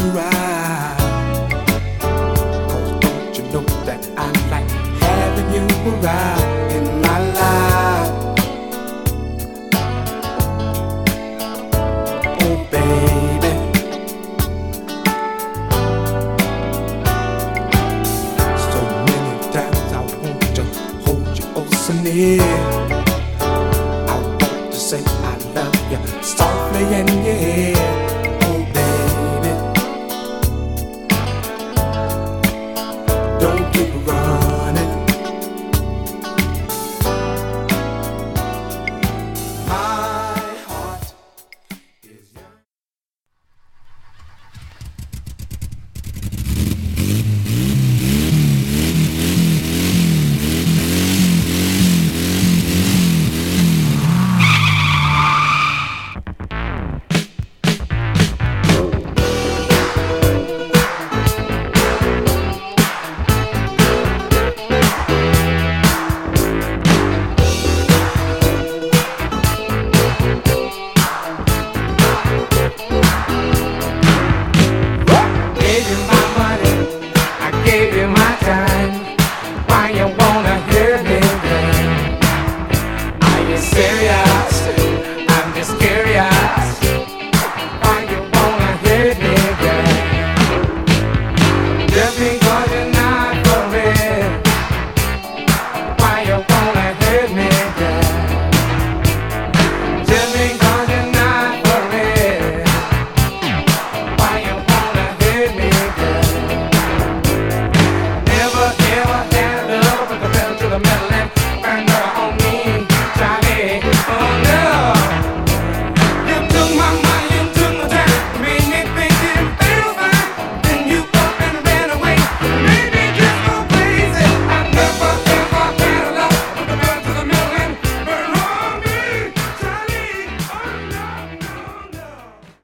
around. 'Cause don't you know that I like having you around in my life? Oh baby, so many times I want to hold you oh so near. I want to say I love you softly and